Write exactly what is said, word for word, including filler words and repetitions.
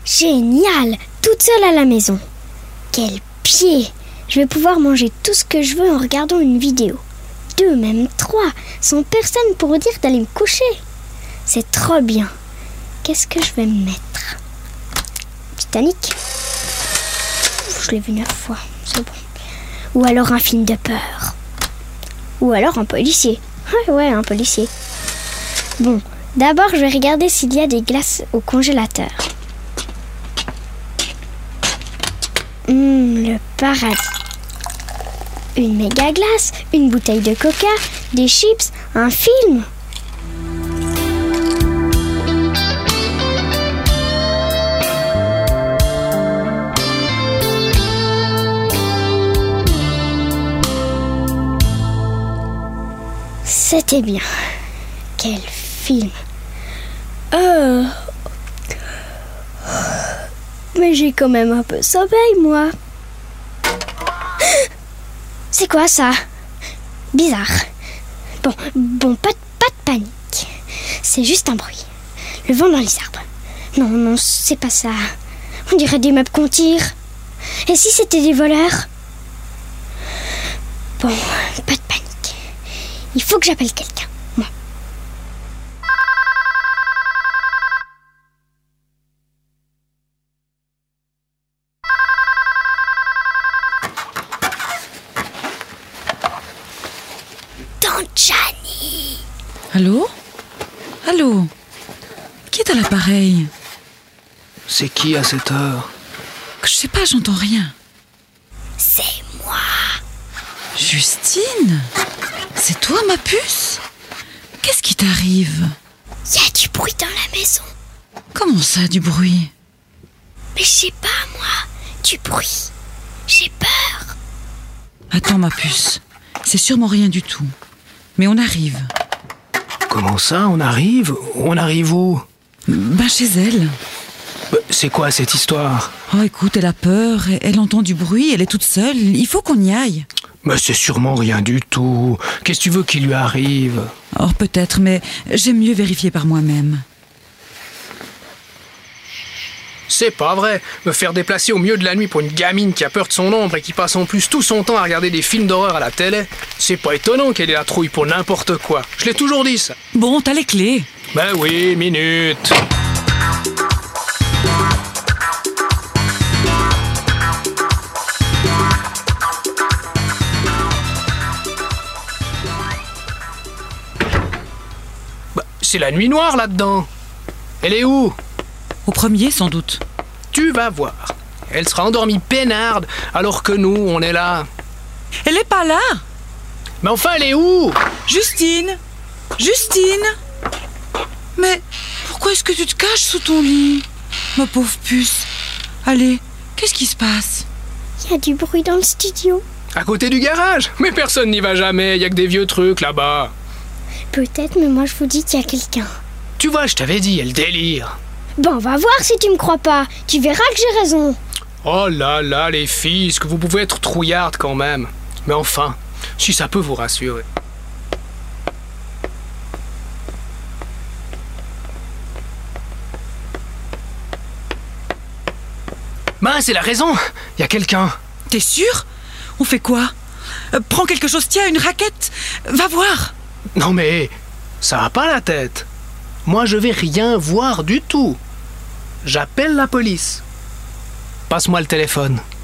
Génial! Toute seule à la maison. Quel pied! Je vais pouvoir manger tout ce que je veux en regardant une vidéo. Deux, même trois, sans personne pour dire d'aller me coucher. C'est trop bien. Qu'est-ce que je vais me mettre? Titanic? Je l'ai vu neuf fois, c'est bon. Ou alors un film de peur. Ou alors un policier. Ouais, ouais, un policier. Bon, d'abord je vais regarder s'il y a des glaces au congélateur. Hum, le paradis. Une méga glace, une bouteille de coca, des chips, un film. C'était bien. Quel film. Oh. Mais j'ai quand même un peu sommeil, moi. C'est quoi ça? Bizarre. Bon, bon, pas, de- pas de panique. C'est juste un bruit. Le vent dans les arbres. Non, non, c'est pas ça. On dirait des meubles qu'on tire. Et si c'était des voleurs? Bon, pas de panique. Il faut que j'appelle quelqu'un, moi. Tante Janie. Allô? Allô? Qui est à l'appareil? C'est qui à cette heure? Je sais pas, j'entends rien. C'est moi. Justine? C'est toi, ma puce? Qu'est-ce qui t'arrive? Il y a du bruit dans la maison. Comment ça, du bruit? Mais je sais pas, moi. Du bruit. J'ai peur. Attends, ma puce. C'est sûrement rien du tout. Mais on arrive. Comment ça, on arrive? On arrive où? Ben, chez elle. Bah, c'est quoi cette histoire? Oh, écoute, elle a peur, elle entend du bruit, elle est toute seule. Il faut qu'on y aille. Mais c'est sûrement rien du tout. Qu'est-ce que tu veux qu'il lui arrive? Oh, peut-être, mais j'aime mieux vérifier par moi-même. C'est pas vrai. Me faire déplacer au milieu de la nuit pour une gamine qui a peur de son ombre et qui passe en plus tout son temps à regarder des films d'horreur à la télé, c'est pas étonnant qu'elle ait la trouille pour n'importe quoi. Je l'ai toujours dit, ça. Bon, t'as les clés. Ben oui, minute. Bah, c'est la nuit noire là-dedans. Elle est où? Au premier, sans doute. Tu vas voir. Elle sera endormie peinarde, alors que nous, on est là. Elle est pas là. Mais enfin, elle est où? Justine! Justine! Mais pourquoi est-ce que tu te caches sous ton lit? Ma pauvre puce. Allez, qu'est-ce qui se passe? Il y a du bruit dans le studio. À côté du garage? Mais personne n'y va jamais, il y a que des vieux trucs là-bas. Peut-être, mais moi je vous dis qu'il y a quelqu'un. Tu vois, je t'avais dit, elle délire. Bon, on va voir si tu me crois pas. Tu verras que j'ai raison. Oh là là, les filles, est-ce que vous pouvez être trouillardes quand même? Mais enfin, si ça peut vous rassurer. Mince, c'est la raison. Il y a quelqu'un. T'es sûr? On fait quoi? Euh, Prends quelque chose, tiens, une raquette. Va voir. Non mais, ça va pas la tête. Moi, je vais rien voir du tout. J'appelle la police. Passe-moi le téléphone.